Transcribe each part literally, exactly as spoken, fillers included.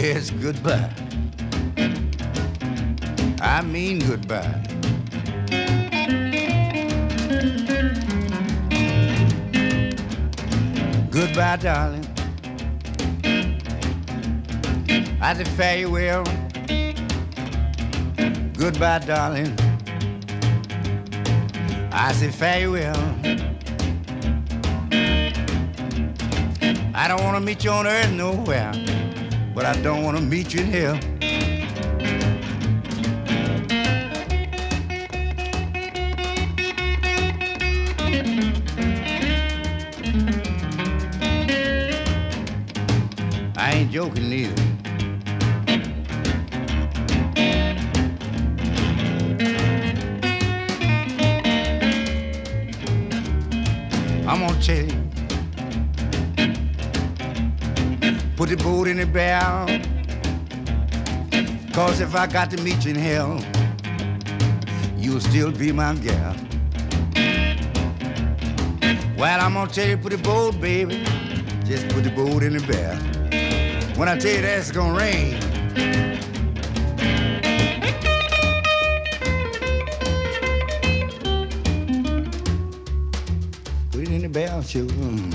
Yes, goodbye. I mean goodbye. Goodbye, darling. I say farewell. Goodbye, darling. I say farewell. I don't want to meet you on earth nowhere, but I don't want to meet you in hell. I ain't joking neither. I'm gonna tell you, put the boat in the barrel, cause if I got to meet you in hell, you'll still be my gal. Well, I'm gonna tell you, put the boat, baby, just put the boat in the barrel. When I tell you that it's gonna rain, put it in the barrel, too. Mm.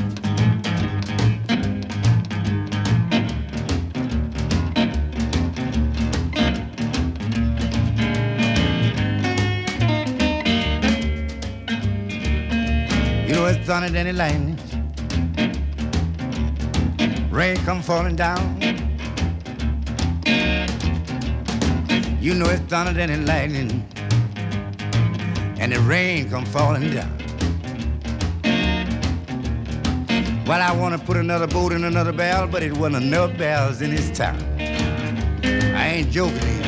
You know it's thunder than it lightning. Rain come falling down. You know it's thunder than it lightning. And the rain come falling down. Well, I want to put another boat in another barrel, but it wasn't enough barrels in this town. I ain't joking here.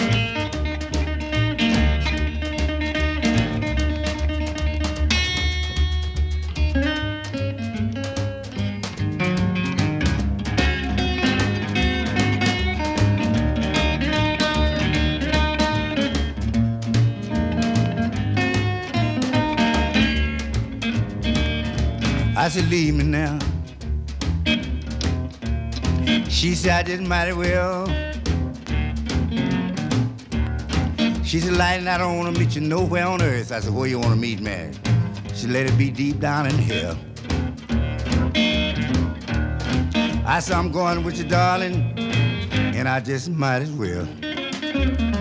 I said, leave me now. She said, I did mighty well. She said, Lightning, I don't want to meet you nowhere on earth. I said, where you want to meet me? She said, let it be deep down in hell. I said, I'm going with you, darling, and I just might as well.